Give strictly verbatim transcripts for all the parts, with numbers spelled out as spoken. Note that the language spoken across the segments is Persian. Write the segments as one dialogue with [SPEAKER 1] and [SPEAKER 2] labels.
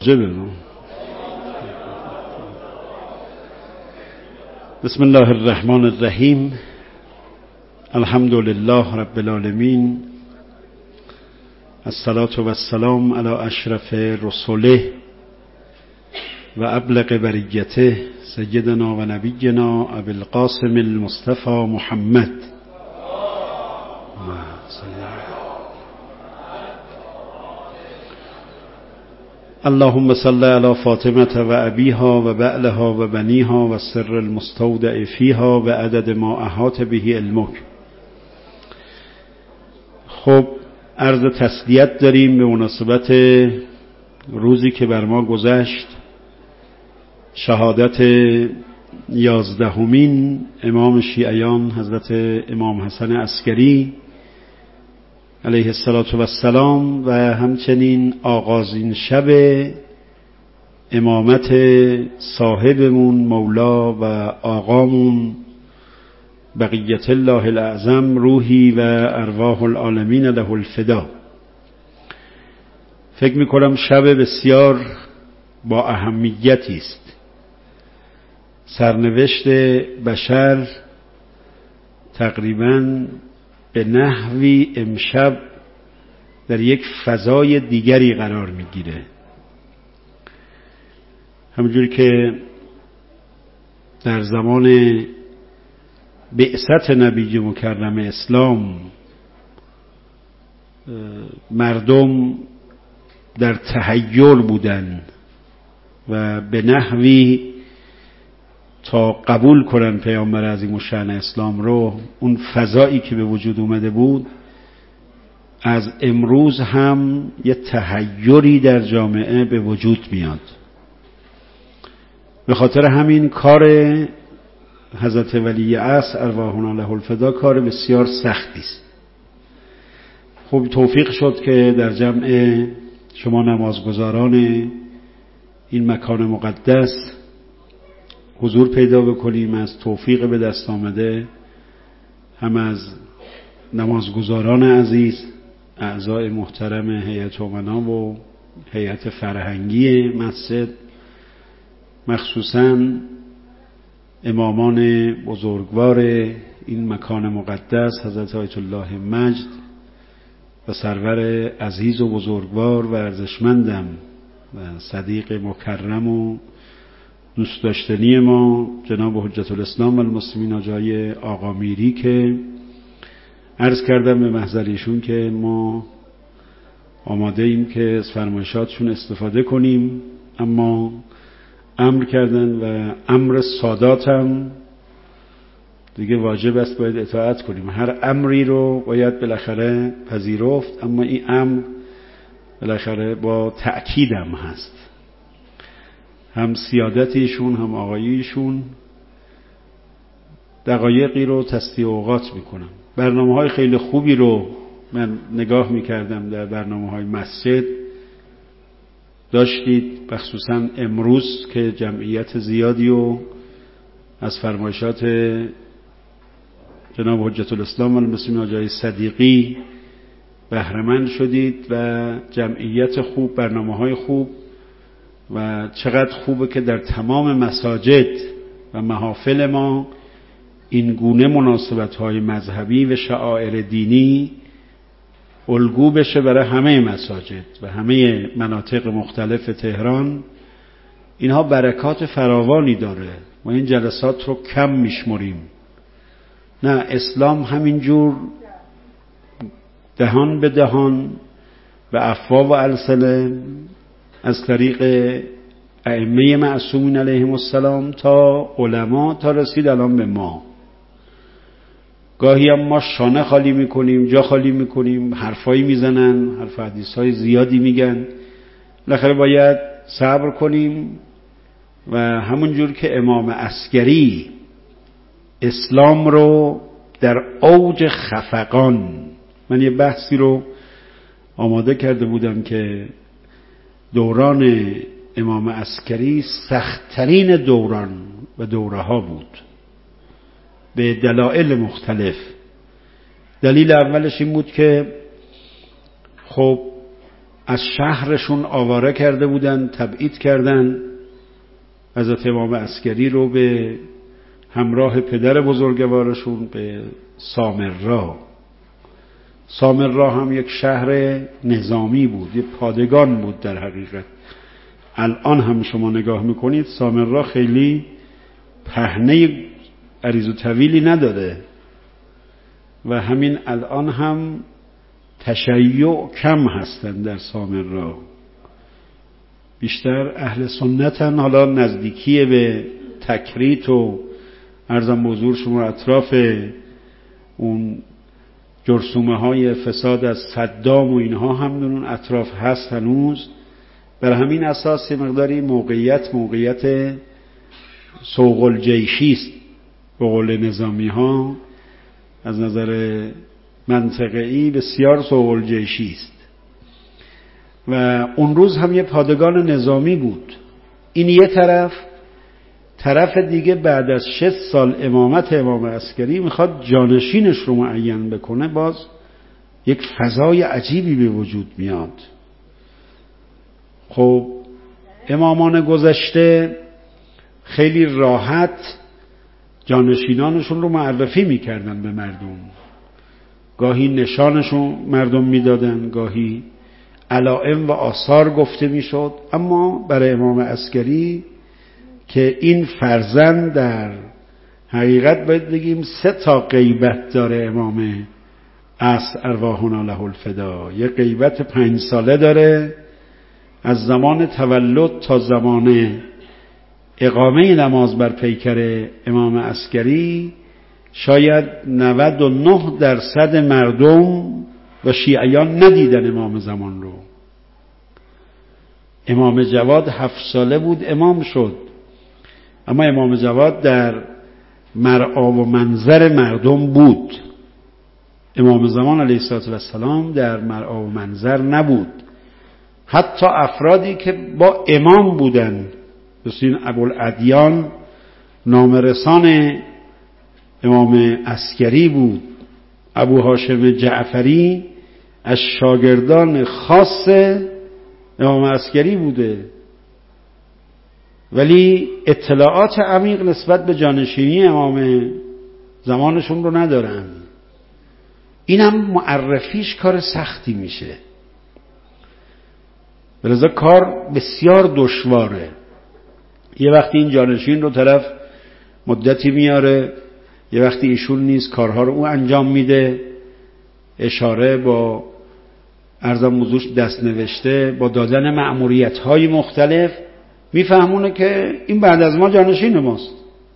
[SPEAKER 1] بسم الله الرحمن الرحیم. الحمد لله رب العالمین. الصلاة و السلام علی اشرف رسوله و ابلغ بریته سیدنا و نبینا ابی القاسم المصطفى محمد. اللهم صل علی فاطمة و ابیها و بعلها و بنیها و سر المستودع فیها و عدد ما احاط به علمک. خب عرض تسلیت داریم به مناسبت روزی که بر ما گذشت، شهادت یازدهمین امام شیعیان حضرت امام حسن عسکری علیه السلام و همچنین آغازین شب امامت صاحبمون مولا و آقامون بقیت الله الاعظم روحی و ارواح العالمین له الفدا. فکر میکنم شب بسیار با اهمیتی است. سرنوشت بشر تقریباً به نحوی امشب در یک فضای دیگری قرار میگیره. همونجوری که در زمان بعثت نبی مکرم اسلام مردم در تحیر بودن و به نحوی تا قبول کنن پیامبر عظیم الشأن اسلام رو، اون فضایی که به وجود اومده بود، از امروز هم یه تحیری در جامعه به وجود میاد. به خاطر همین کار حضرت ولی عصر ارواحنا له الفدا کار بسیار سختی است. خب توفیق شد که در جمع شما نمازگزاران این مکان مقدس حضور پیدا بکنیم. از توفیق به دست آمده هم از نمازگزاران عزیز، اعضای محترم هیئت امنا و هیئت فرهنگی مسجد، مخصوصاً امامان بزرگوار این مکان مقدس حضرت آیت الله مجد و سرور عزیز و بزرگوار و ارزشمندم و صدیق مکرم و دوست داشتنی ما جناب حجت الاسلام و المسلمین آجای آقا میری که عرض کردم به محضر ایشون که ما آماده ایم که از فرمایشاتشون استفاده کنیم، اما امر کردن و امر سادات هم دیگه واجب است، باید اطاعت کنیم. هر امری رو باید بالاخره پذیرفت، اما این امر بالاخره با تأکید هم هست. هم سیادتیشون هم آقاییشون دقایقی رو تصدیق اوقات میکنم. برنامه های خیلی خوبی رو من نگاه میکردم در برنامه های مسجد داشتید، مخصوصا امروز که جمعیت زیادی و از فرمایشات جناب حجت الاسلام و المسلمین آجای صدیقی بهره‌مند شدید و جمعیت خوب، برنامه های خوب. و چقدر خوبه که در تمام مساجد و محافل ما این گونه مناسبت‌های مذهبی و شعائر دینی الگو بشه برای همه مساجد و همه مناطق مختلف تهران. اینها برکات فراوانی داره. ما این جلسات رو کم میشمریم. نه، اسلام همینجور دهان به دهان و افواه و السنه از طریق ائمه معصومین علیهم السلام تا علما تا رسید الان به ما. گاهی هم ما شانه خالی میکنیم، جا خالی میکنیم، حرفایی میزنن، حرف حدیثهای زیادی میگن. بالاخره باید صبر کنیم و همونجور که امام عسکری اسلام رو در اوج خفقان، من یه بحثی رو آماده کرده بودم که دوران امام عسکری سخت‌ترین دوران و دوره ها بود به دلایل مختلف. دلیل اولش این بود که خب از شهرشون آواره کرده بودن، تبعید کردن. حضرت امام عسکری رو به همراه پدر بزرگوارشون به سامرا. سامرا هم یک شهر نظامی بود، یک پادگان بود در حقیقت. الان هم شما نگاه میکنید سامرا خیلی پهنه عریض و طویلی نداره و همین الان هم تشیع کم هستن در سامرا، بیشتر اهل سنتن. حالا نزدیکی به تکریت و عرضم به حضور شما اطراف اون جرثومه های فساد از صدام و اینها هم در اون اطراف هست هنوز. بر همین اساس مقداری موقعیت موقعیت سوق الجیشی است به قول نظامی ها، از نظر منطقه‌ای بسیار سوق الجیشی است و اون روز هم یه پادگان نظامی بود. این یه طرف. طرف دیگه بعد از شش سال امامت امام عسکری میخواد جانشینش رو معین بکنه، باز یک فضای عجیبی به وجود میاد. خب امامان گذشته خیلی راحت جانشینانشون رو معرفی میکردن به مردم، گاهی نشانشون مردم میدادن، گاهی علائم و آثار گفته میشد. اما برای امام عسکری که این فرزند در حقیقت باید بگیم سه تا غیبت داره امام عصر ارواحنا له الفدا. یه غیبت پنج ساله داره از زمان تولد تا زمان اقامه نماز بر پیکر امام عسکری. شاید نود و نه درصد مردم و شیعیان ندیدن امام زمان رو. امام جواد هفت ساله بود امام شد، اما امام جواد در مرعا و منظر مردم بود. امام زمان علیه السلام در مرعا و منظر نبود. حتی افرادی که با امام بودن، مثل ابوالادیان نامرسان امام عسکری بود، ابو هاشم جعفری از شاگردان خاص امام عسکری بوده، ولی اطلاعات عمیق نسبت به جانشینی امام زمانشون رو ندارن. اینم معرفیش کار سختی میشه، بلذا کار بسیار دشواره. یه وقتی این جانشین رو طرف مدتی میاره، یه وقتی ایشون نیست کارها رو او انجام میده، اشاره با عرضم موضوعش دست نوشته با دادن مأموریت های مختلف میفهمونه که این بعد از ما جانشین ماست.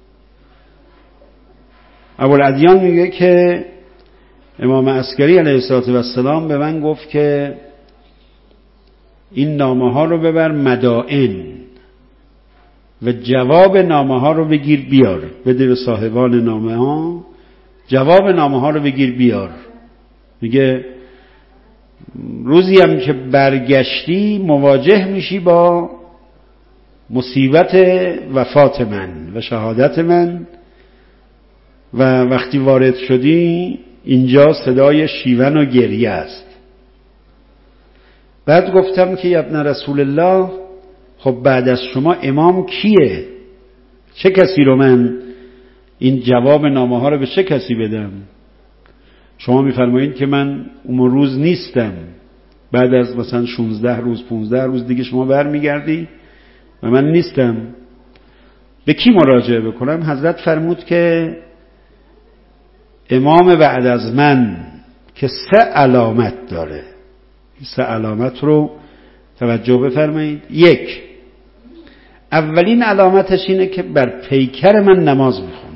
[SPEAKER 1] ابوالادیان میگه که امام عسکری علیه السلام به من گفت که این نامه ها رو ببر مدائن و جواب نامه ها رو بگیر بیار، بده به صاحبان نامه ها، جواب نامه ها رو بگیر بیار. میگه روزی هم که برگشتی مواجه میشی با مصیبت وفات من و شهادت من و وقتی وارد شدی اینجا صدای شیون و گریه است. بعد گفتم که ابن رسول الله، خب بعد از شما امام کیه؟ چه کسی رو من این جواب نامه ها رو به چه کسی بدم؟ شما میفرمایید که من اون روز نیستم، بعد از مثلا شانزده روز پانزده روز دیگه شما برمیگردی و من نیستم، به کی مراجعه بکنم؟ حضرت فرمود که امام بعد از من که سه علامت داره. سه علامت رو توجه بفرمایید. یک، اولین علامتش اینه که بر پیکر من نماز میخونه.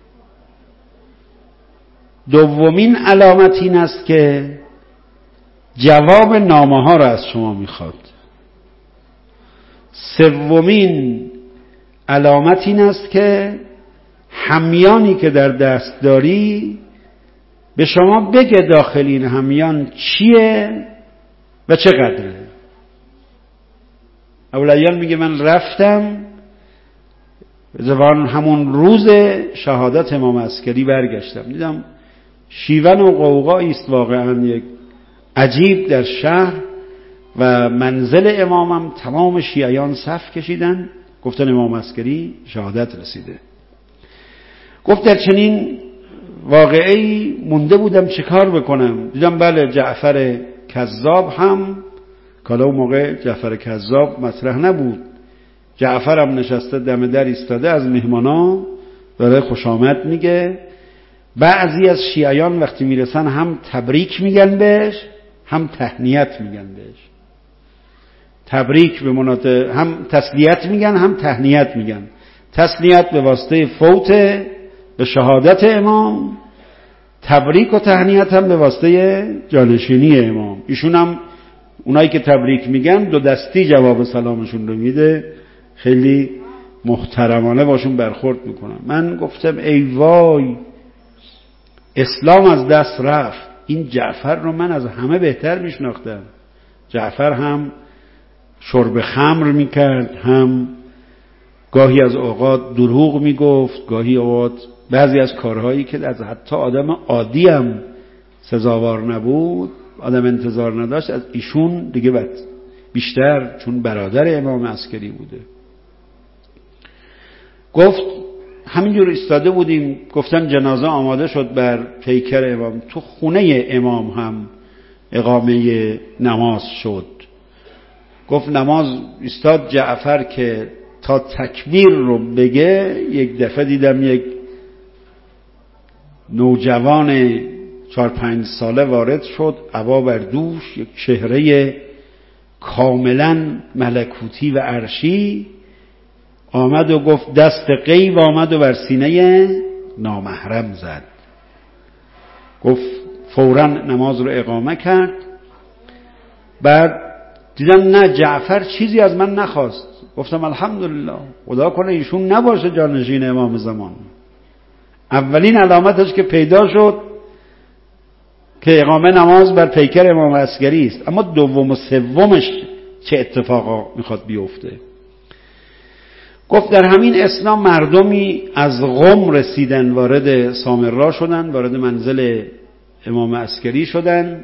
[SPEAKER 1] دومین علامت این است که جواب نامه ها رو از شما میخواد. سومین علامت این است که همیانی که در دست داری به شما بگه داخل این همیان چیه و چقدره. اولایان میگه من رفتم زبان همون روز شهادت امام عسکری برگشتم، دیدم شیون و قوقایی است واقعا یک عجیب در شهر و منزل امامم تمام شیعیان صف کشیدن، گفتن امام عسکری شهادت رسیده. گفت در چنین واقعی مونده بودم چه کار بکنم. دیدم بله جعفر کذاب هم، کالا اون موقع جعفر کذاب مطرح نبود، جعفر هم نشسته دم در ایستاده از مهمانا داره خوش آمد میگه. بعضی از شیعیان وقتی میرسن هم تبریک میگن بهش هم تهنیت میگن بهش. تبریک به مناطق هم تسلیت میگن هم تهنیت میگن. تسلیت به واسطه فوت به شهادت امام، تبریک و تهنیت هم به واسطه جانشینی امام. ایشون هم اونایی که تبریک میگن دو دستی جواب سلامشون رو میده، خیلی محترمانه باشون برخورد میکنن. من گفتم ای وای، اسلام از دست رفت. این جعفر رو من از همه بهتر میشناختم. جعفر هم شرب خمر میکرد، هم گاهی از اوقات دروغ میگفت، گاهی اوقات بعضی از کارهایی که از حتی آدم عادی هم سزاوار نبود، آدم انتظار نداشت، از ایشون دیگه بد بیشتر، چون برادر امام عسکری بوده. گفت همینجور ایستاده بودیم، گفتن جنازه آماده شد بر پیکر امام. تو خونه امام هم اقامه نماز شد. گفت نماز ایستاد جعفر که تا تکبیر رو بگه، یک دفعه دیدم یک نوجوان چهار پنج ساله وارد شد، عبا بر دوش، یک چهره کاملا ملکوتی و عرشی، آمد و گفت دست غیب آمد و بر سینه نامحرم زد. گفت فوراً نماز رو اقامه کرد. بعد دیدم نه، جعفر چیزی از من نخواست. گفتم الحمدلله، خدا کنه ایشون نباشه جانشین امام زمان. اولین علامتش که پیدا شد که اقامه نماز بر پیکر امام عسکری است، اما دوم و سومش چه اتفاقا میخواد بیفته. گفت در همین اثنا مردمی از قم رسیدن، وارد سامرا شدن، وارد منزل امام عسکری شدن،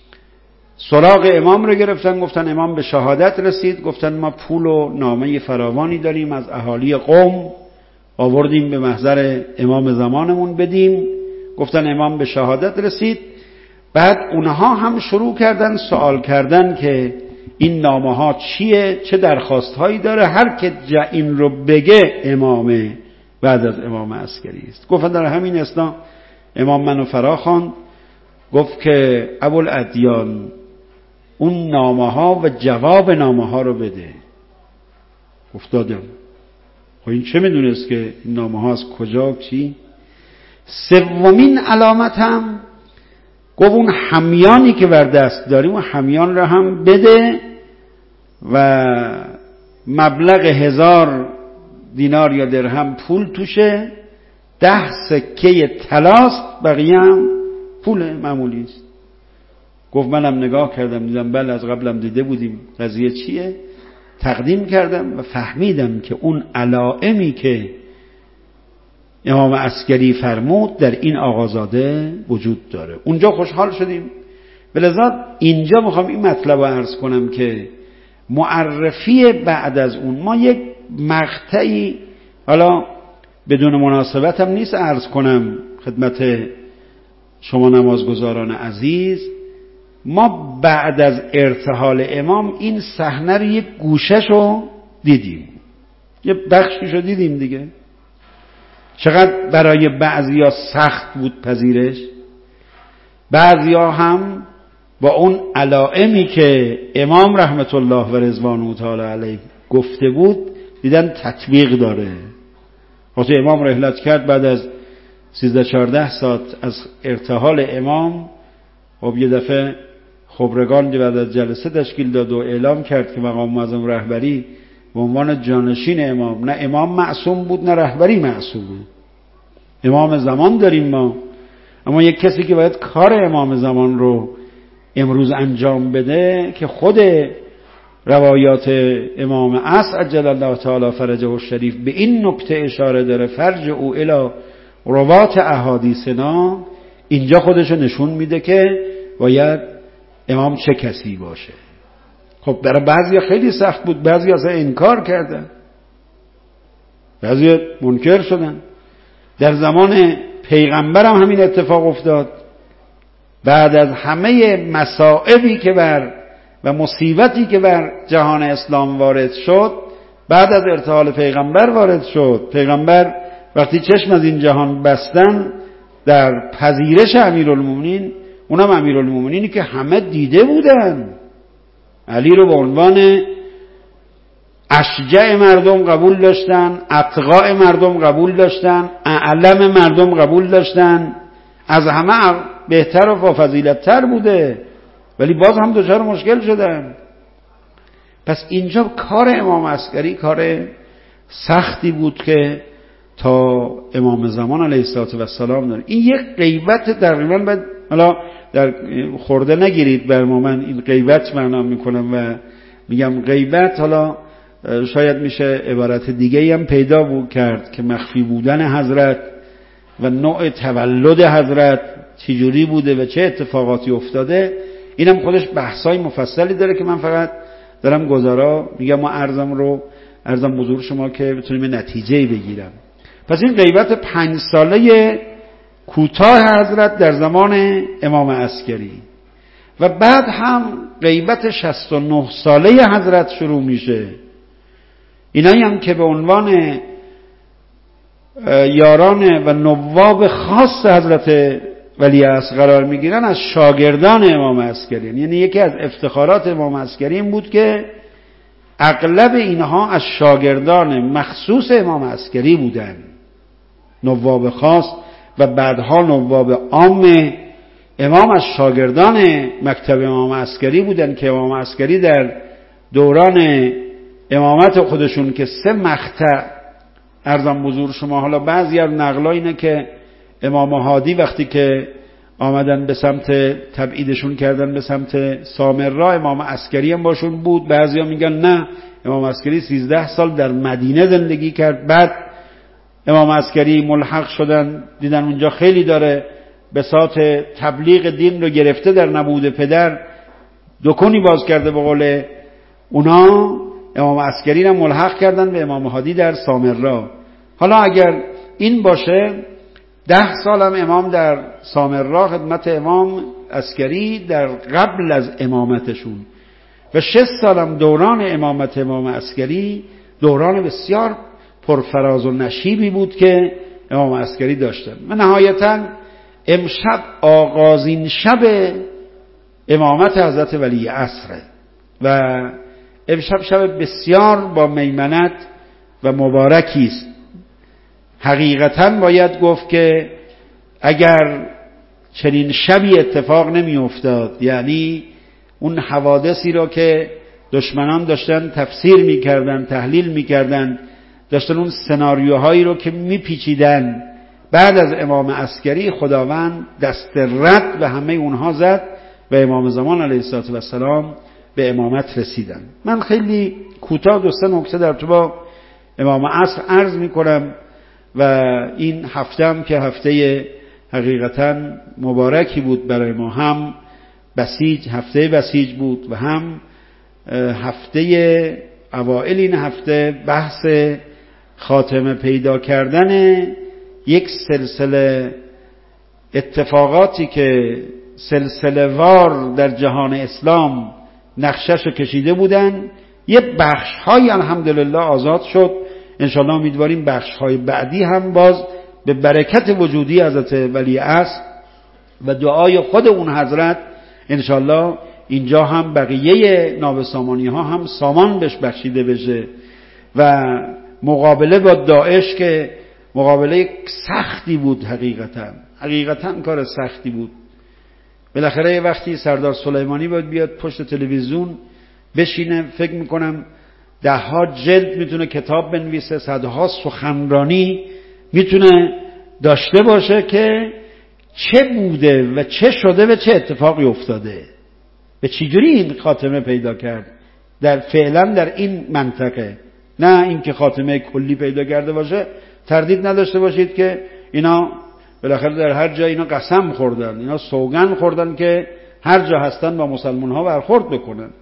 [SPEAKER 1] سراغ امام رو گرفتن، گفتن امام به شهادت رسید. گفتن ما پول و نامه فراوانی داریم از اهالی قم، آوردیم به محضر امام زمانمون بدیم. گفتن امام به شهادت رسید. بعد اونها هم شروع کردن سوال کردن که این نامه ها چیه، چه درخواست هایی داره. هر که این رو بگه امامه بعد از امام عسکری است. گفتن در همین اثنا امام منو فرا خواند، گفت که ابوالادیان اون نامه ها و جواب نامه ها رو بده. گفت دادم. خب این چه میدونست که این نامه ها از کجا چی؟ سومین علامت هم گفت اون همیانی که بر دست داریم و همیان رو هم بده و مبلغ هزار دینار یا درهم پول توشه، ده سکه طلاست، بقیه هم پول معمولی است. گفت منم نگاه کردم، دیدم بله از قبلم دیده بودیم قضیه چیه، تقدیم کردم و فهمیدم که اون علائمی که امام عسکری فرمود در این آقازاده وجود داره. اونجا خوشحال شدیم. بلذات اینجا میخوام این مطلب رو عرض کنم که معرفی بعد از اون، ما یک مقطعی، حالا بدون مناسبت هم نیست عرض کنم خدمت شما نمازگزاران عزیز، ما بعد از ارتحال امام این صحنه رو یک گوشه‌شو دیدیم، یه بخشیشو دیدیم دیگه. چقدر برای بعضیا سخت بود پذیرش، بعضیا هم با اون علائمی که امام رحمت الله و رضوانه تعالی علیه گفته بود دیدن تطبیق داره. وقتی امام رحلت کرد بعد از سیزده چهارده ساعت از ارتحال امام، خب یه دفعه خبرگان بعد از جلسه تشکیل داد و اعلام کرد که مقام معظم رهبری به عنوان جانشین امام، نه امام معصوم بود نه رهبری معصوم بود، امام زمان داریم ما، اما یک کسی که باید کار امام زمان رو امروز انجام بده که خود روایات امام عصر عجل الله تعالی فرجه الشریف به این نکته اشاره داره، فرج او الی روات احادیثنا. اینجا خودشو نشون میده که باید امام چه کسی باشه. خب برای بعضیا خیلی سخت بود، بعضیا اصلا انکار کردن، بعضیا منکر شدن. در زمان پیغمبر هم همین اتفاق افتاد. بعد از همه مصائبی که بر و مصیبتی که بر جهان اسلام وارد شد، بعد از ارتحال پیغمبر وارد شد. پیغمبر وقتی چشم از این جهان بستن در پذیرش امیرالمومنین، اونم امیرالمومنینی که همه دیده بودن، علی رو به عنوان اشجع مردم قبول داشتن، اتقاء مردم قبول داشتن، اعلم مردم قبول داشتن، از همه بهتر و با فضیلت تر بوده، ولی باز هم دچار مشکل شدن. پس اینجا کار امام عسکری کار سختی بود که تا امام زمان علیه السلام داره. این یک غیبت تقریبا باید حالا در خورده نگیرید بر ما، من این غیبت معنا میکنم و میگم غیبت حالا شاید میشه عبارت دیگه هم پیدا بود کرد که مخفی بودن حضرت و نوع تولد حضرت چجوری بوده و چه اتفاقاتی افتاده. اینم خودش بحثای مفصلی داره که من فقط دارم گزارا میگم و عرضم رو عرضم حضور شما که بتونیم نتیجه بگیرم. پس این غیبت پنج ساله کوتاه حضرت در زمان امام عسکری و بعد هم غیبت شصت و نه ساله حضرت شروع میشه. اینایی هم که به عنوان یاران و نواب خاص حضرت ولیعصر قرار میگیرن از شاگردان امام عسکری. یعنی یکی از افتخارات امام عسکری این بود که اغلب اینها از شاگردان مخصوص امام عسکری بودن، نواب خاص و بعدها نواب عام امام از شاگردان مکتب امام عسکری بودن که امام عسکری در دوران امامت خودشون که سه مقطع عرضم حضور شما، حالا بعضی از نقلا اینه که امام هادی وقتی که آمدن به سمت تبعیدشون کردن به سمت سامرا، امام عسکری هم باشون بود. بعضیا میگن نه، امام عسکری سیزده سال در مدینه زندگی کرد، بعد امام عسکری ملحق شدن، دیدن اونجا خیلی داره بساط تبلیغ دین رو گرفته، در نبود پدر دکونی باز کرده به قول اونا، امام عسکری رو ملحق کردن به امام هادی در سامرا. حالا اگر این باشه، ده سالم امام در سامرا خدمت امام عسکری در قبل از امامتشون و شش سالم دوران امامت امام عسکری دوران بسیار پرفراز و نشیبی بود که امام عسکری داشتن. و نهایتاً امشب آغازین شب امامت حضرت ولی عصره و امشب شب بسیار با میمنت و مبارکی است. حقیقتاً باید گفت که اگر چنین شبی اتفاق نمی افتاد، یعنی اون حوادثی را که دشمنان داشتن تفسیر می کردن، تحلیل می کردن، داشتن اون سناریوهایی رو که می پیچیدن، بعد از امام عسکری خداوند دست رد به همه اونها زد و امام زمان علیه السلام به امامت رسیدن. من خیلی کوتاه دو سه نکته در تو با امام عصر عرض می کنم و این هفتم که هفته حقیقتاً مبارکی بود برای ما، هم بسیج هفته بسیج بود و هم هفته اوائل این هفته بحث خاتمه پیدا کردن یک سلسله اتفاقاتی که سلسله وار در جهان اسلام نقشش رو کشیده بودن. یه بخش های الحمدلله آزاد شد، انشاءالله امیدواریم بخش های بعدی هم باز به برکت وجودی حضرت ولی عصر و دعای خود اون حضرت انشاءالله اینجا هم بقیه نابسامانی ها هم سامان بهش بخشیده بشه و مقابله با داعش که مقابله سختی بود، حقیقتا حقیقتا کار سختی بود. بالاخره یه وقتی سردار سلیمانی باید بیاد پشت تلویزیون بشینه، فکر میکنم ده ها جلد میتونه کتاب بنویسه، صدها سخنرانی میتونه داشته باشه که چه بوده و چه شده و چه اتفاقی افتاده و چجوری این خاتمه پیدا کرد در فعلا در این منطقه. نه اینکه خاتمه کلی پیدا کرده باشه، تردید نداشته باشید که اینا بالاخره در هر جا اینا قسم خوردن، اینا سوگن خوردن که هر جا هستن با مسلمان ها برخورد بکنن.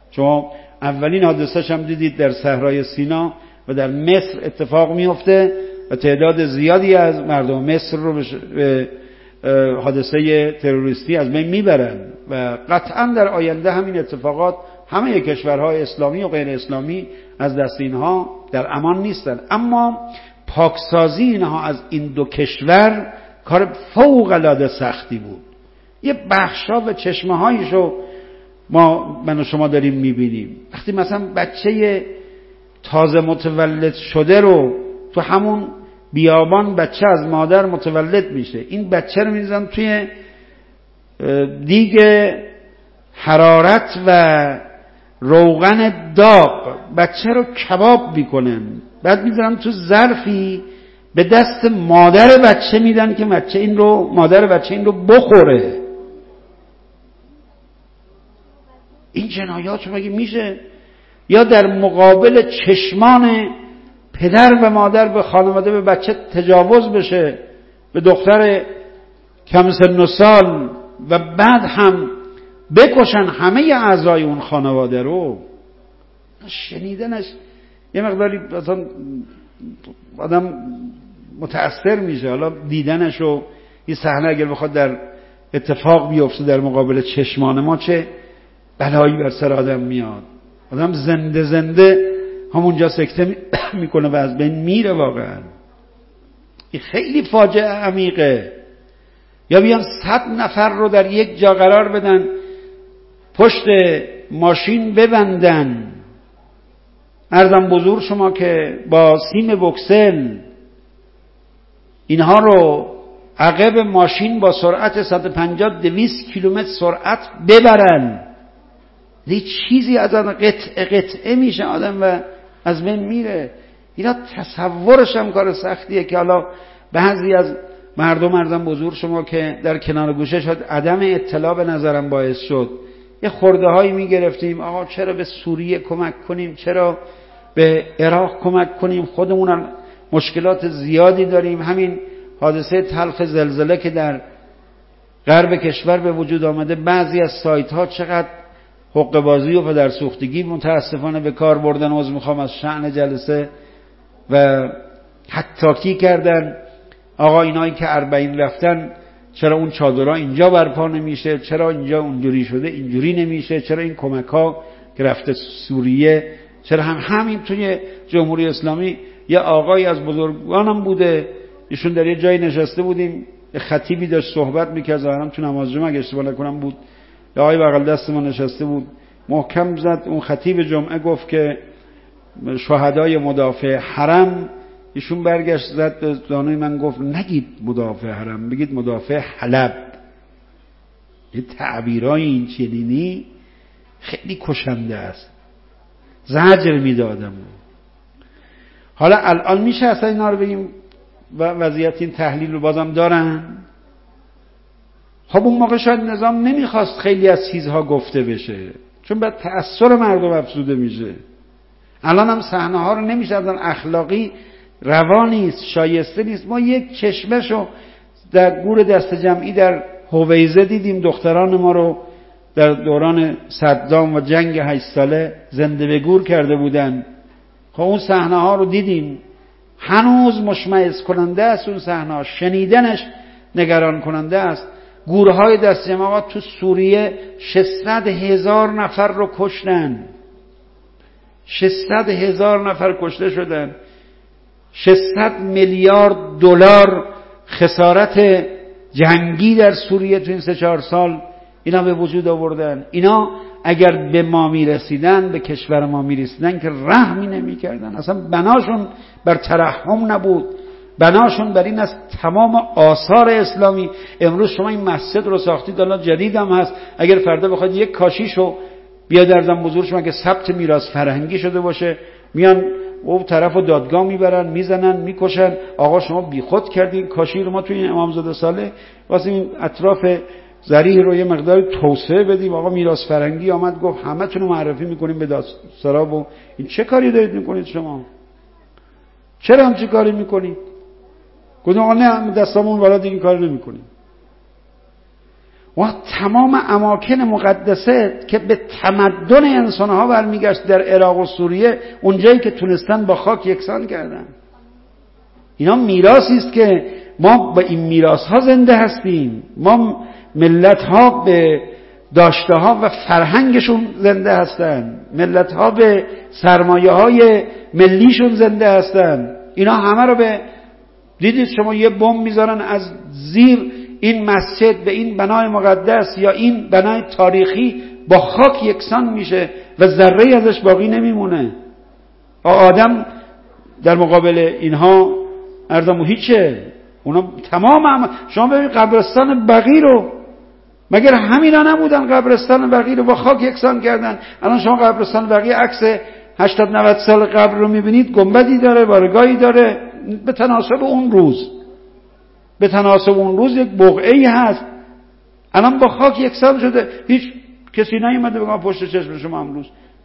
[SPEAKER 1] شما اولین حادثه‌ش هم دیدید در صحرای سینا و در مصر اتفاق میفته و تعداد زیادی از مردم مصر رو به حادثه تروریستی از بین میبرن و قطعا در آینده همین اتفاقات همه کشورهای اسلامی و غیر اسلامی از دست اینها در امان نیستن. اما پاکسازی اینها از این دو کشور کار فوق العاده سختی بود. یه بخشا و چشمه هایشو ما من و شما داریم میبینیم. وقتی مثلا بچه تازه متولد شده رو تو همون بیابان بچه از مادر متولد میشه، این بچه رو میذارن توی دیگ حرارت و روغن داغ، بچه رو کباب میکنن، بعد میذارن تو ظرفی به دست مادر بچه میدن که بچه این رو مادر بچه این رو بخوره. این جنایات شما مگه میشه؟ یا در مقابل چشمان پدر و مادر به خانواده به بچه تجاوز بشه، به دختر کم سن و سال، و بعد هم بکشن همه اعضای اون خانواده رو. شنیدنش یه مقداری مثلا آدم متأثر میشه. حالا دیدنش و این صحنه اگر بخواد در اتفاق بیفته در مقابل چشمان ما چه بلایی بر سر آدم میاد. آدم زنده زنده همونجا سکته میکنه و از بین میره. واقعا این خیلی فاجعه عمیقه. یا بیان صد نفر رو در یک جا قرار بدن، پشت ماشین ببندن، عرضم بزرگ شما که با سیم بوکسل اینها رو عقب ماشین با سرعت صد و پنجاه دویست کیلومتر سرعت ببرن. یه چیزی از آن قطعه قطعه میشه آدم و از بین میره. اینا تصورش هم کار سختیه که حالا بعضی از مردم ارزم بزرگ شما که در کنار گوشه شد عدم اطلاع به نظرم باعث شد یه خورده هایی میگرفتیم آقا چرا به سوریه کمک کنیم، چرا به عراق کمک کنیم، خودمون مشکلات زیادی داریم. همین حادثه تلخ زلزله که در غرب کشور به وجود آمده، بعضی از سایت ها چقدر حقه بازی و پدرسوختگی متاسفانه به کار بردن، عذر میخوام از شأن جلسه، و حتاکی کردن آقا اینایی که اربعین رفتن چرا اون چادرها اینجا برپا نمیشه، چرا اینجا اونجوری شده اینجوری نمیشه، چرا این کمک ها که رفته سوریه، چرا هم همین توی جمهوری اسلامی یه آقایی از بزرگانم بوده، ایشون در یه جایی نشسته بودیم، یه خطیبی داشت صحبت میکرد، ظاهرا تو نماز جمعه اگه اشتباه نکنم بود، یه آقای بغل دست ما نشسته بود، محکم زد اون خطیب جمعه گفت که شهدای مدافع حرم، ایشون برگشت زد به زانوی من گفت نگید مدافع حرم، بگید مدافع حلب. یه تعبیرای این چنینی خیلی کشنده است، زجر میده آدمو. حالا الان میشه اصلا اینا رو بگیم و وضعیت این تحلیل رو بازم دارن؟ خب اون موقع شاید نظام نمیخواست خیلی از چیزها گفته بشه، چون بعد تأثیر مردم افزوده میشه. الان هم صحنه ها رو نمیشه از اخلاقی روا نیست، شایسته نیست. ما یک چشمشو در گور دست جمعی در هویزه دیدیم، دختران ما رو در دوران صدام و جنگ هشت ساله زنده به گور کرده بودن. خب اون صحنه ها رو دیدیم، هنوز مشمئز کننده است اون صحنه ها، شنیدنش نگران کننده است. گورهای دست جمعی تو سوریه ششصد هزار نفر رو کشتن، ششصد هزار نفر کشته شدن، ششصد میلیارد دلار خسارت جنگی در سوریه تو این سه چهار سال اینا به وجود آوردن. اینا اگر به ما میرسیدن، به کشور ما میرسیدن که رحمی نمی کردن، اصلا بناشون بر ترحم نبود، بناشون بر این از تمام آثار اسلامی. امروز شما این مسجد رو ساختید، الان جدید هم هست، اگر فردا بخواید یک کاشیشو بیاد ارزم بزرگ شما که ثبت میراث فرهنگی شده باشه، میان او طرفو دادگاه میبرن، میزنن، میکشن. آقا شما بیخود کردین کاشی رو، ما توی این امامزاده صالح واسه این اطراف ذریح رو یه مقدار توسعه بدیم. آقا میراث فرهنگی آمد گفت همتون رو معرفی میکنیم به دادسرا. و این چه کاری دارید میکنید شما؟ چرا هم چه کاری میکنید؟ گفتم آقا نه دستامون بالا دیگه کار نمیکنیم. و تمام اماکن مقدسه که به تمدن انسانها برمیگشت در عراق و سوریه، اونجایی که تونستن با خاک یکسان کردن. اینا میراثی است که ما با این میراث ها زنده هستیم. ما ملت ها به داشته ها و فرهنگشون زنده هستن، ملت ها به سرمایه های ملیشون زنده هستن. اینا همه رو به دیدید شما یه بمب میذارن از زیر این مسجد به این بنای مقدس یا این بنای تاریخی با خاک یکسان میشه و ذره ازش باقی نمیمونه. آدم در مقابل اینها ارزمو هیچه. اونا تمام هم... شما ببین قبرستان بقیع رو، مگر همینا نبودن قبرستان بقیع رو با خاک یکسان کردن؟ الان شما قبرستان بقیع عکس هشتاد نود سال قبل رو میبینید، گنبدی داره، بارگاهی داره، به تناسب اون روز به تناسب اون روز یک بقعه‌ای هست. الان با خاک یکسان شده، هیچ کسی نیومده بگه پشت چشم شما امروز.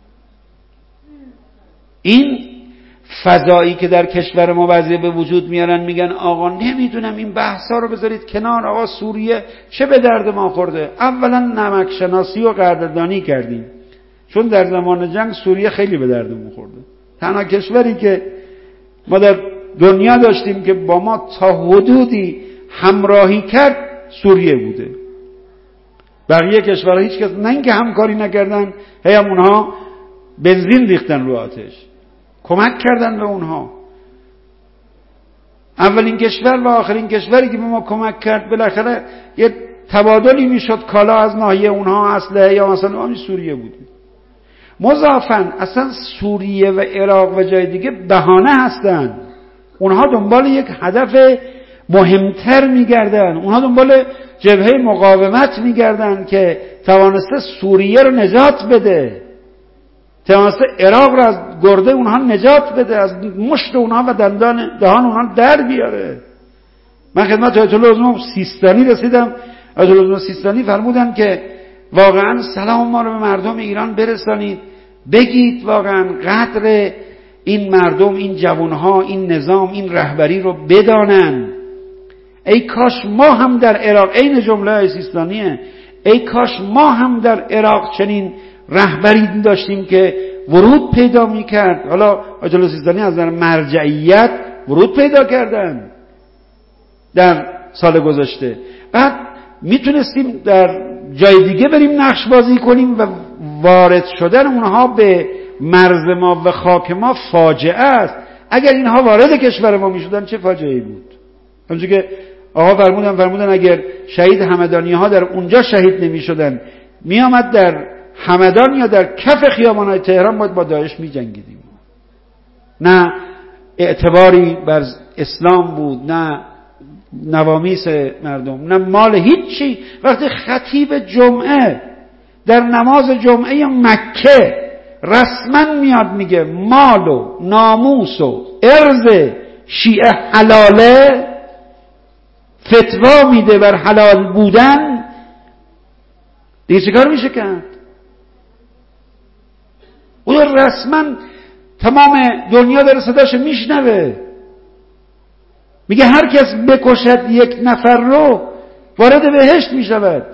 [SPEAKER 1] این فضایی که در کشور ما بعضی به وجود میارن، میگن آقا نمیدونم این بحثا رو بذارید کنار، آقا سوریه چه به درد ما خورده. اولا نمک شناسی و قدردانی کردیم، چون در زمان جنگ سوریه خیلی به دردمون خورده. تنها کشوری که ما در دنیا داشتیم که با ما تا حدودی همراهی کرد سوریه بوده. بقیه کشورها هیچ کس نه اینکه همکاری نکردن، هی هم اونها بنزین ریختن رو آتش، کمک کردن به اونها. اولین کشور و آخرین کشوری که به ما کمک کرد، بالاخره یه تبادلی میشد کالا از ناحیه اونها، اسلحه یا مثلا همین سوریه بود. مضافاً اصلا سوریه و عراق و جای دیگه بهانه هستن. اونها دنبال یک هدف مهمتر میگردن، اونها دنبال جبهه مقاومت میگردن که توانسته سوریه رو نجات بده، توانسته عراق رو از گرده اونها نجات بده، از مشت اونها و دندان دهان اونها در بیاره. من خدمت آیت الله عظما سیستانی رسیدم، آیت الله عظما سیستانی فرمودن که واقعا سلام ما رو به مردم ایران برسانید، بگید واقعا قدر این مردم، این جوانها، این نظام، این رهبری رو بدانن. ای کاش ما هم در عراق، این جمله سیستانیه، ای کاش ما هم در عراق چنین رهبری داشتیم که ورود پیدا میکرد. حالا آیت الله سیستانی از در مرجعیت ورود پیدا کردن در سال گذشته، بعد میتونستیم در جای دیگه بریم نقش بازی کنیم و وارد شدن اونها به مرز ما و خاک ما فاجعه است. اگر اینها وارد کشور ما میشدن چه فاجعه‌ای بود؟ همونجوری که آقا فرمودن فرمودن اگر شهید همدانی ها در اونجا شهید نمیشدن، میامد در همدان یا در کف خیابان‌های تهران باید با داعش میجنگیدیم. نه اعتباری بر اسلام بود، نه نوامیس مردم، نه مال، هیچی. وقتی خطیب جمعه در نماز جمعه مکه رسما میاد میگه مال و ناموس و ارز شیعه حلاله، فتوا میده بر حلال بودن، دیگه چه کار میشه کرد؟ او رسما تمام دنیا داره صداش میشنوه، میگه هر کس بکشد یک نفر رو وارد بهشت میشود.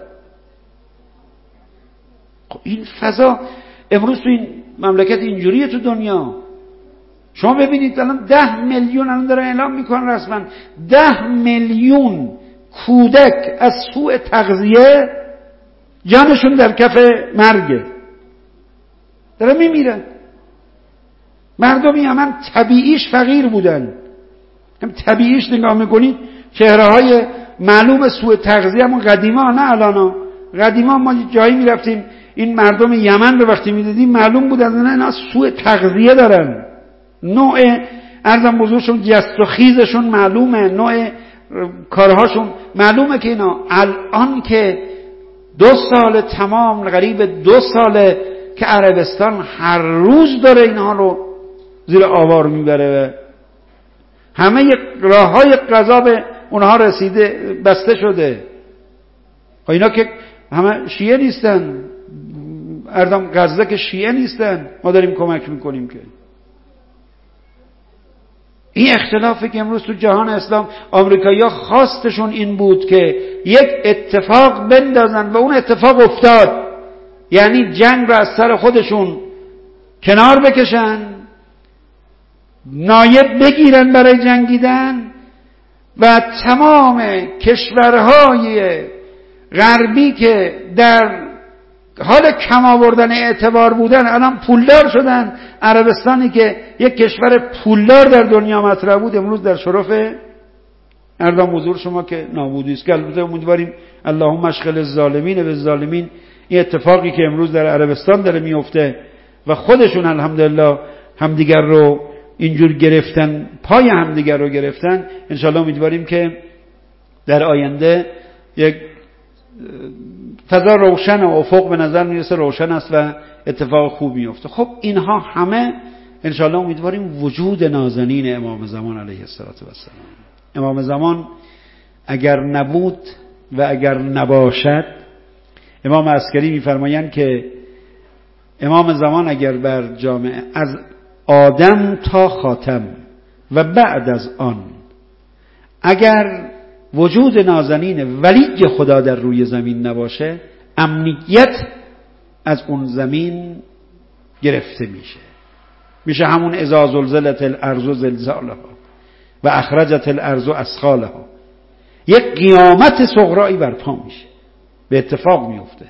[SPEAKER 1] خب این فضا امروز تو این مملکت اینجوریه تو دنیا. شما ببینید الان ده میلیون الان دارن اعلام میکنن رسما ده میلیون کودک از سوء تغذیه جانشون در کف مرگه، داره میمیرن. مردم یمن طبیعیش فقیر بودن، هم طبیعیش نگاه میکنید چهره های معلوم سوء تغذیه همون قدیما، نه الانا. قدیما ما جایی میرفتیم این مردم یمن رو وقتی میدیدیم معلوم بود از اینا سوء تغذیه دارن، نوع ارزم بزرگشون جست و خیزشون معلومه، نوع کارهاشون معلومه که اینا الان که دو سال تمام قریب دو ساله که عربستان هر روز داره اینها رو زیر آوار میبره، همه راه های غذا به اونها رسیده، بسته شده. اینا که همه شیعه نیستن، اردم غزه که شیعه نیستن، ما داریم کمک میکنیم. که این اختلافی که امروز تو جهان اسلام آمریکایی‌ها خواستشون این بود که یک اتفاق بندازن و اون اتفاق افتاد، یعنی جنگ رو از سر خودشون کنار بکشن، نایب بگیرن برای جنگیدن و تمام کشورهای غربی که در حال کم آوردن اعتبار بودن الان پولدار شدن. عربستانی که یک کشور پولدار در دنیا مطرح بود امروز در شرف اردام حضور شما که نابودی است، که البته امیدواریم اللهم اشغل الظالمین بالظالمین. این اتفاقی که امروز در عربستان داره میفته و خودشون الحمدلله همدیگر رو اینجور گرفتن، پای همدیگر رو گرفتن، انشالله امیدواریم که در آینده یک فضا روشن و افق به نظر میرسه روشن است و اتفاق خوب میفته. خب اینها همه انشالله امیدواریم وجود نازنین امام زمان علیه السلام. امام زمان اگر نبود و اگر نباشد، امام عسکری میفرمایند که امام زمان اگر بر جامعه از آدم تا خاتم و بعد از آن اگر وجود نازنین ولی خدا در روی زمین نباشه، امنیت از اون زمین گرفته میشه. میشه همون اذا زلزلت الارض زلزالها و اخرجت الارض اثقالها. یک قیامت صغرایی برپا میشه، به اتفاق میفته.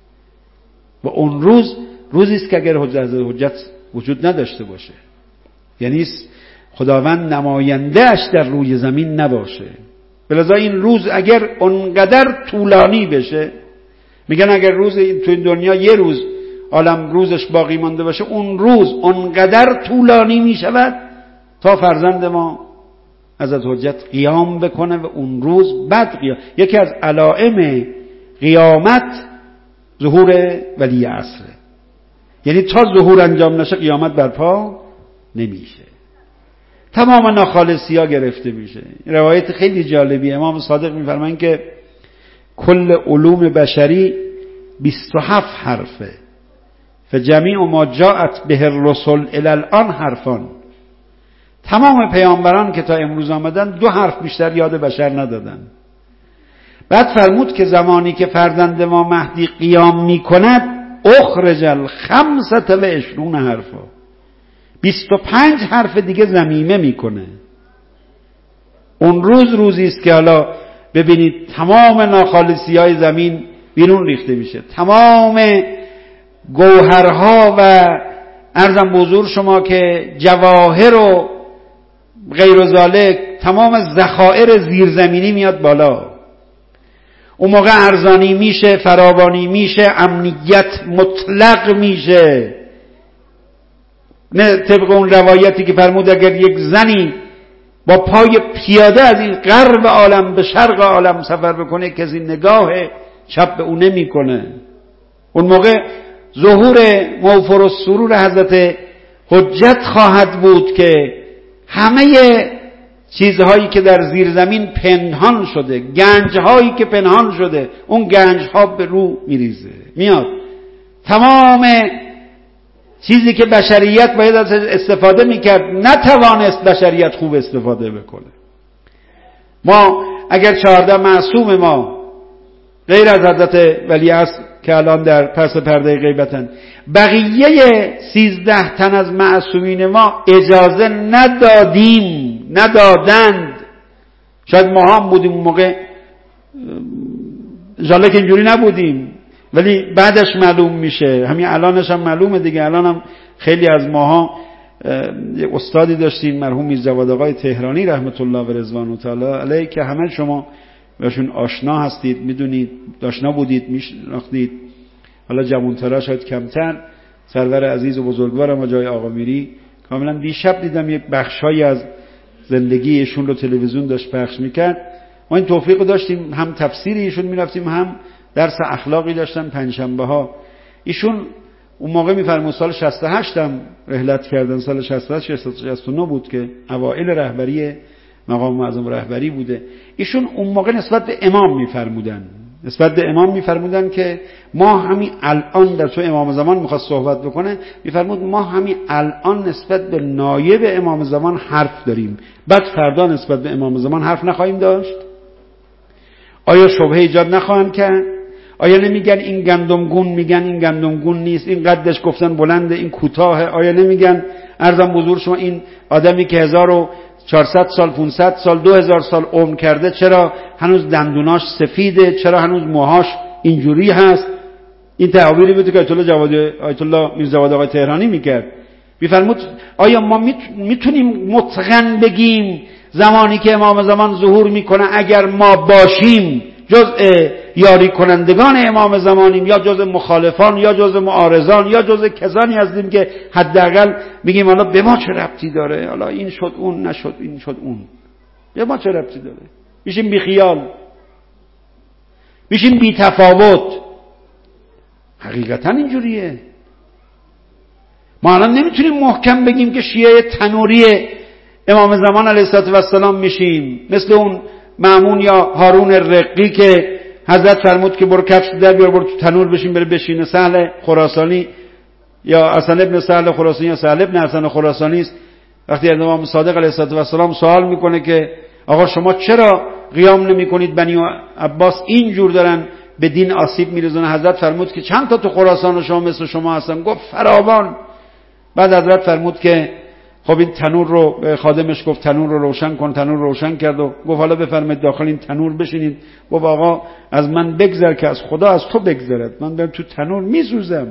[SPEAKER 1] و اون روز روزی است که اگر حجت حجت وجود نداشته باشه، یعنی خداوند نمایندهش در روی زمین نباشه. بلذا این روز اگر اونقدر طولانی بشه، میگن اگر روز تو این دنیا یه روز عالم روزش باقی مانده باشه، اون روز اونقدر طولانی میشود تا فرزند ما حضرت حجت قیام بکنه و اون روز بعد قیام. یکی از علائم قیامت ظهور ولی عصره، یعنی تا ظهور انجام نشه قیامت برپا نمیشه، تمام ناخالصی ها گرفته میشه. روایت خیلی جالبی امام صادق میفرمایند که کل علوم بشری بیست و هفت حرفه، فجمیع ما جاءت به الرسل الی الان حرفان. تمام پیامبران که تا امروز آمدن دو حرف بیشتر یاد بشر ندادن. بعد فرمود که زمانی که فرزند ما مهدی قیام میکند اخرج الخمسة و عشرون حرفا، بیست و پنج حرف دیگه ضمیمه میکنه. اون روز روزی است که حالا ببینید تمام ناخالصی های زمین بیرون ریخته میشه، تمام گوهرها و عرضم به حضور شما که جواهر و غیر و ذالک، تمام ذخایر زیرزمینی میاد بالا. اون موقع ارزانی میشه، فراوانی میشه، امنیت مطلق میشه. نه طبق اون روایتی که فرمود اگر یک زنی با پای پیاده از این غرب عالم به شرق عالم سفر بکنه کسی نگاه چپ به اون نمی کنه. اون موقع ظهور موفر السرور حضرت حجت خواهد بود که همه چیزهایی که در زیر زمین پنهان شده، گنجهایی که پنهان شده، اون گنجها به رو میریزه میاد. تمام چیزی که بشریت باید از استفاده میکرد نتوانست بشریت خوب استفاده بکنه. ما اگر چهارده معصوم ما غیر از حضرت ولیعصر که الان در پس پرده غیبتن، بقیه سیزده تن از معصومین ما اجازه ندادیم، ندادند. شاید ما هم بودیم اون موقع، انشالله که اینجوری نبودیم، ولی بعدش معلوم میشه. همین الانش هم معلومه دیگه. الان هم خیلی از ماها یک استادی داشتیم مرحوم میرجواد آقای تهرانی رحمت الله و رضوان تعالی علیه که همه شما بهشون آشنا هستید، میدونید، آشنا بودید، میشناختید. حالا جوان‌ترا شاید کمتر. سرور عزیز و بزرگوارم و جای آقا میری، کاملا دیشب دیدم یک بخشایی از زندگی ایشون رو تلویزیون داشت پخش میکرد. ما این توفیق رو داشتیم، هم تفسیر ایشون میرفتیم، هم درس اخلاقی داشتن پنجشنبه ها. ایشون اون موقع میفرمود سال شصت و هشت هم رحلت کردن، سال شصت و هشت شصت و نه بود که اوائل رهبری مقام معظم رهبری بوده. ایشون اون موقع نسبت به امام میفرمودن، نسبت به امام میفرمودن که ما همین الان، در تو امام زمان میخواست صحبت بکنه، میفرمود ما همین الان نسبت به نایب امام زمان حرف داریم، بعد فردا نسبت به امام زمان حرف نخواهیم داشت. آیا شبهه ایجاد نخواهند کرد؟ آیا نمیگن این گندمگون، میگن این گندمگون نیست، این قدش گفتن بلنده، این کوتاهه؟ آیا نمیگن عرضم حضور شما این آدمی که هزار و چهارصد سال، پانصد سال، دو هزار سال عمر کرده چرا هنوز دندوناش سفیده؟ چرا هنوز موهاش اینجوری هست؟ این تعابیری بود که آیت الله جواد آیت الله میرزاواد آقای تهرانی میکرد. میفرمود آیا ما میتونیم مطلقاً بگیم زمانی که امام زمان ظهور میکنه اگر ما باشیم جزء یاری کنندگان امام زمانیم یا جزء مخالفان یا جزء معارضان یا جزء کسانی هستیم که حداقل میگیم حالا به ما چه ربطی داره، حالا این شد اون نشد، این شد اون، به ما چه ربطی داره؟ میشیم بی خیال، میشیم بی تفاوت. حقیقتا اینجوریه. ما الان نمیتونیم محکم بگیم که شیعه تنوری امام زمان علیه السلام میشیم، مثل اون مأمون یا هارون الرقی که حضرت فرمود که برو کفش در بیار برو تو تنور بشین بره بشینه. سهل خراسانی یا حسن ابن سهل خراسانی یا سهل ابن حسن خراسانی است، وقتی از امام صادق علیه السلام سوال میکنه که آقا شما چرا قیام نمی کنید بنی عباس اینجور دارن به دین آسیب میرزونه؟ حضرت فرمود که چند تا تو خراسان شما مثل شما هستن؟ گفت فراوان. بعد حضرت فرمود که خب این تنور رو به خادمش گفت تنور رو روشن کن، تنور روشن کرد و گفت حالا بفرمایید داخل این تنور بشینید. گفت آقا از من بگذر که از خدا از تو بگذرد، من برم تو تنور میسوزم.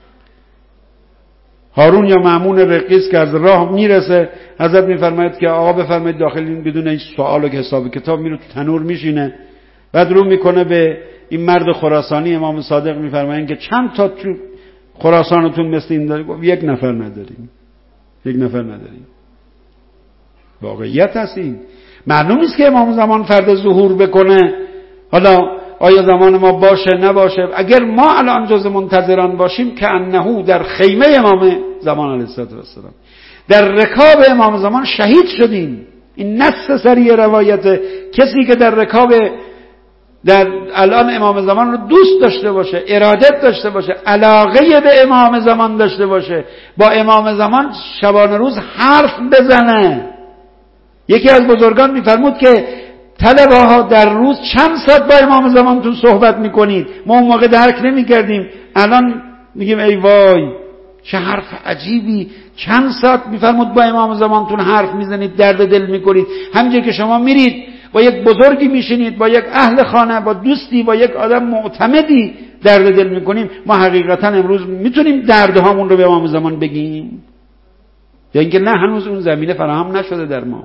[SPEAKER 1] هارون یا مأمون رقیس که از راه میرسه حضرت میفرماید که آقا بفرمایید داخل این، بدون هیچ سوال و حساب کتاب میره تو تنور میشینه. بعد رو میکنه به این مرد خراسانی امام صادق میفرمایند که چند تا تو خراسانتون مثل این دارید؟ گفت یک نفر نداریم، یک نفر نداریم. واقعیت هست این. معلوم نیست که امام زمان فرد ظهور بکنه. حالا آیا زمان ما باشه نباشه؟ اگر ما الان جز منتظران باشیم که انهو در خیمه امام زمان علیه السلام در رکاب امام زمان شهید شدیم. این نص صریح روایت. کسی که در رکاب در الان امام زمان رو دوست داشته باشه، ارادت داشته باشه، علاقه به امام زمان داشته باشه، با امام زمان شبانه روز حرف بزنه. یکی از بزرگان میفرمود که طلبه ها در روز چند ساعت با امام زمانتون صحبت میکنید؟ ما اون موقع درک نمیکردیم، الان میگیم ای وای چه حرف عجیبی. چند ساعت میفرمود با امام زمانتون حرف میزنید، درد دل میکنید. همینجور که شما میرید با یک بزرگی میشینید، با یک اهل خانه، با دوستی، با یک آدم معتمدی درد دل میکنیم. ما حقیقتا امروز میتونیم دردهامون رو به امام زمان بگیم یا اینکه نه هنوز اون زمینه فراهم نشده در ما؟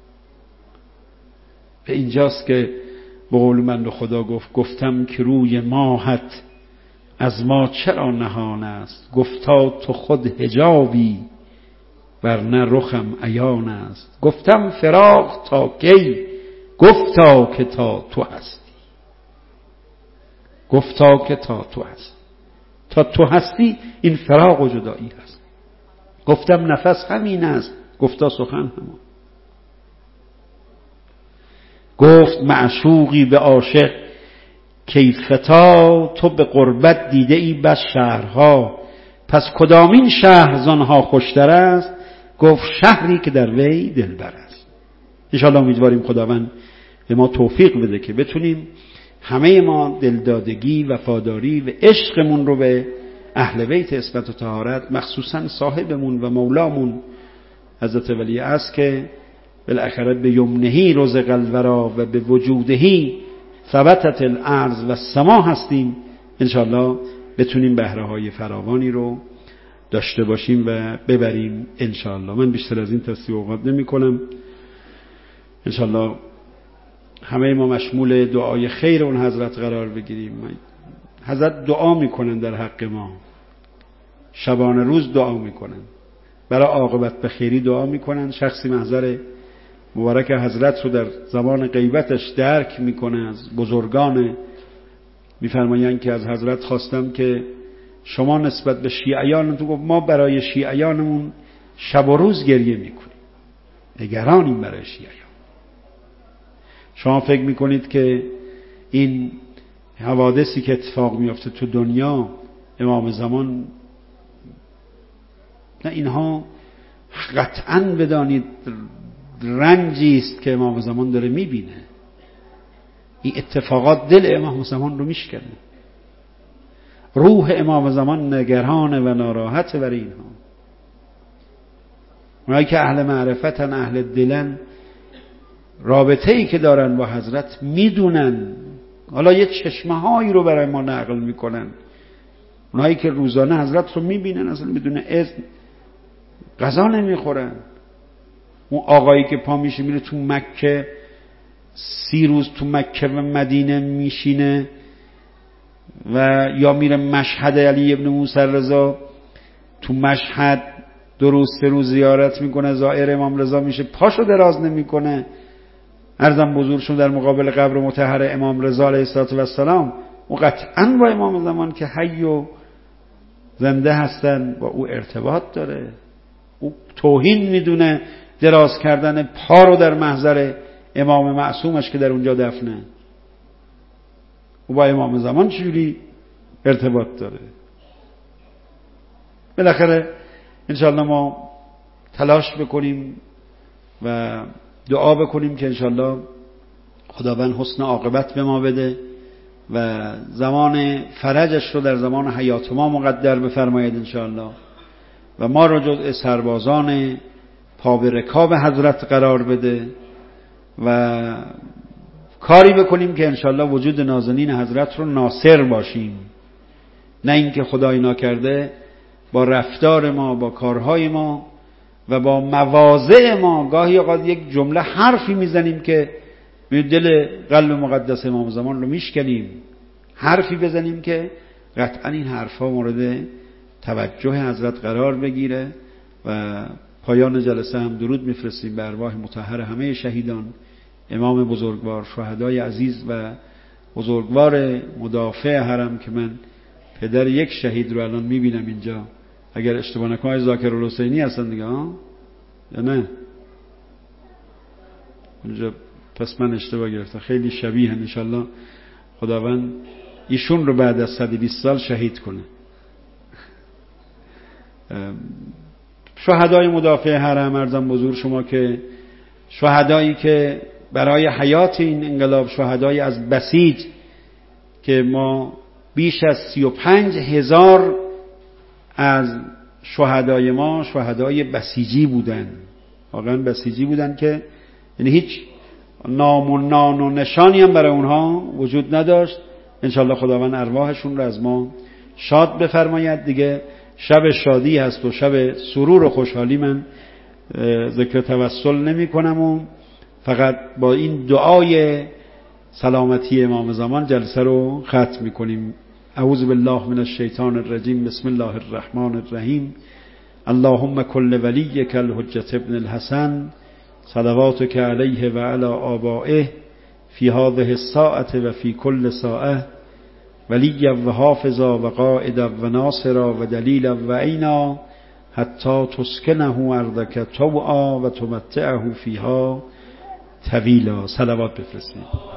[SPEAKER 1] به اینجاست که به قول من خدا گفت گفتم که روی ماهت از ما چرا نهان است، گفتا تو خود حجابی ورنه رخم عیان است. گفتم فراق تا کی، گفتا که تا تو هستی. گفتا که تا تو هستی، تا تو هستی این فراق و جدایی هست. گفتم نفس همین است، گفتا سخن همان. گفت معشوقی به عاشق کیفتا، تو به قربت دیده ای بس شهرها، پس کدامین شهر زنها خوشتر است؟ گفت شهری که در وی دلبر است. انشاءالله امیدواریم خداوند به ما توفیق بده که بتونیم همه ما دلدادگی، وفاداری و عشقمون رو به اهل بیت عصمت و طهارت، مخصوصا صاحبمون و مولامون حضرت ولی عصر که بالاخره به یمنهی رزق الورا و به وجودهی ثبتت الارض و السما هستیم، انشاءالله بتونیم بهره های فراوانی رو داشته باشیم و ببریم انشاءالله. من بیشتر از این تصویب اوقات نمی کنم. انشاءالله همه ما مشمول دعای خیر اون حضرت قرار بگیریم. حضرت دعا میکنن در حق ما، شبانه روز دعا میکنن، برای عاقبت به خیری دعا میکنن. شخصی محضر مبارک حضرت رو در زمان غیبتش درک میکنه از بزرگان، میفرمایند که از حضرت خواستم که شما نسبت به شیعیان، تو گفت ما برای شیعیانمون شب و روز گریه میکنیم، نگرانیم برای شیعیان. شما فکر میکنید که این حوادثی که اتفاق میفته تو دنیا امام زمان، نه، اینها قطعاً بدانید رنجی است که امام زمان داره میبینه. این اتفاقات دل امام زمان رو میشکنه. روح امام زمان نگران و ناراحت بر اینها. اونایی که اهل معرفتن، اهل دلن، رابطه ای که دارن با حضرت میدونن. حالا یه چشمه هایی رو برای ما نقل میکنن. اونایی که روزانه حضرت رو میبینن اصلا بدون اذن غذا نمیخورن. اون آقایی که پا میشه میره تو مکه، سی روز تو مکه و مدینه میشینه و یا میره مشهد علی ابن موسی رضا، تو مشهد دو روز سه روز زیارت میکنه، زائر امام رضا میشه، پاشو دراز نمیکنه. عرضم بزرگشون در مقابل قبر مطهر امام رضا علیه السلام و قطعا با امام زمان که حی و زنده هستن با او ارتباط داره. او توهین میدونه دراز کردن پا رو در محضر امام معصومش که در اونجا دفنه. او با امام زمان چجوری ارتباط داره؟ بالاخره انشاءالله ما تلاش بکنیم و دعا بکنیم که انشاءالله خداوند حسن عاقبت به ما بده و زمان فرجش رو در زمان حیات ما مقدر بفرماید انشاءالله و ما رو جزء سربازان پا به رکاب حضرت قرار بده و کاری بکنیم که انشاءالله وجود نازنین حضرت رو ناصر باشیم. نه اینکه خدای ناکرده با رفتار ما، با کارهای ما و با مواضع ما گاهی اوقات یک جمله حرفی میزنیم که به دل قلب مقدس امام زمان رو میشکنیم. حرفی بزنیم که قطعا این حرفا مورد توجه حضرت قرار بگیره و پایان جلسه هم درود میفرستیم به ارواح مطهر همه شهیدان، امام بزرگوار، شهدای عزیز و بزرگوار مدافع حرم که من پدر یک شهید رو الان میبینم اینجا، اگر اشتباه نکنم ذاکر الحسینی هستن دیگه ها یا نه؟ اونجا پس من اشتباه گرفتم. خیلی شبیه ان انشالله خداوند ایشون رو بعد از صد و بیست سال شهید کنه. شهدای مدافع حرم، عرضم بزرگ شما که شهدایی که برای حیات این انقلاب، شهدای از بسیج که ما بیش از سی و پنج هزار از شهدای ما شهدای بسیجی بودن، واقعا بسیجی بودن که یعنی هیچ نام و نان و نشانی هم برای اونها وجود نداشت. انشالله خداوند ارواحشون رو از ما شاد بفرماید. دیگه شب شادی هست و شب سرور و خوشحالی من ذکر توسل نمی کنم و فقط با این دعای سلامتی امام زمان جلسه رو ختم می کنیم. اعوذ بالله من الشیطان الرجیم، بسم الله الرحمن الرحیم. اللهم کل ولیک الحجة ابن الحسن صلواتک علیه و علی آبائه فی هذه الساعة و فی کل ساعة ولی و حافظا و قائدا و ناصرا و دلیلا و عینا حتی تسکنه ارضک طوعا و تمتعه فیها طویلا. صلوات بفرستید.